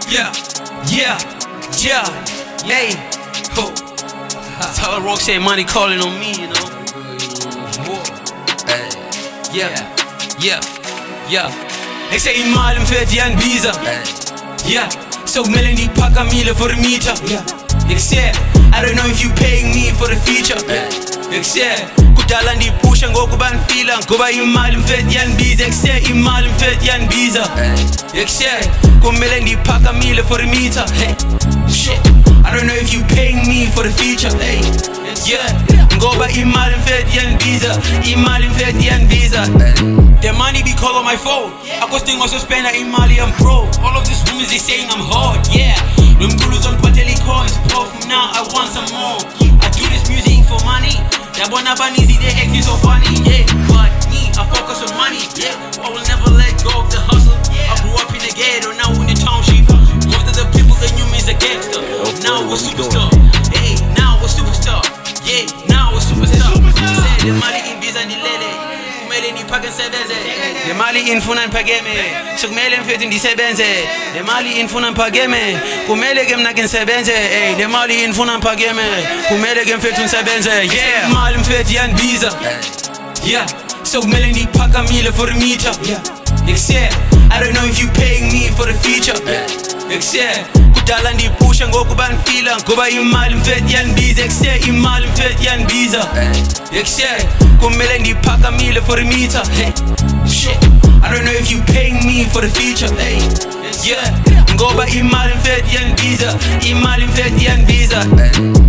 Yeah, yeah, yeah, hey, ho. Tell Roxanne money calling on me, you know. Hey, yeah, yeah, yeah. Ik zeg eenmaal een vet Jan Biza. Yeah, so Melanie pakken miele voor de meter. Ik zeg, I don't know if you paying me for the feature. Ik zeg, kudala ndi pusha ngoku banfila ngoba imali mfet Jan Biza. Ik zeg imali mfet Jan Biza. Ik zeg, kumele ndiphaka miele for the meter. Hey, shit, I don't know if you paying me for the feature. Hey, yeah, ngoba imali mfet Jan Biza. Imali mfet Jan Biza. The money be call on my phone. I go sting also spend imali, I'm broke. All of these women they saying I'm hard, yeah. Them gurus on Pateli coins, bro, from now I want some more. I do this music for money. That one up and easy, they act so funny, yeah. But me, I focus on money, yeah. I will never let go of the hustle. I grew up in the ghetto, now in the township. Most of the people that knew me as a gangster. Now we're superstar, hey, now we're superstar. Yeah, now we're superstar. Say the money in Biza ni lele. Kumele niphake ngisebenze. Le mali infuna niphakeme. Sokumele mfethu ndisebenze. Le mali infuna niphakeme. Kumele ke mina ke ngisebenze. Hey, le mali infuna niphakeme. Kumele ke mfethu ngisebenze. Yeah, mali mfethu Jan Biza. Yeah, sokumele ndiphaka miele for the meter. Ik zeg, I don't know if you paying me for the feature. Ik zeg, kudala ndipusha ngoku banfila ngoba imali mfet Jan Biza. Ik zeg, imali mfet Jan Biza. Ik zeg, kumele ndiphaka miele for the meter. Hey, shit, I don't know if you paying me for the feature. Hey, yeah, ngoba imali mfet Jan Biza. Imali mfet Jan Biza.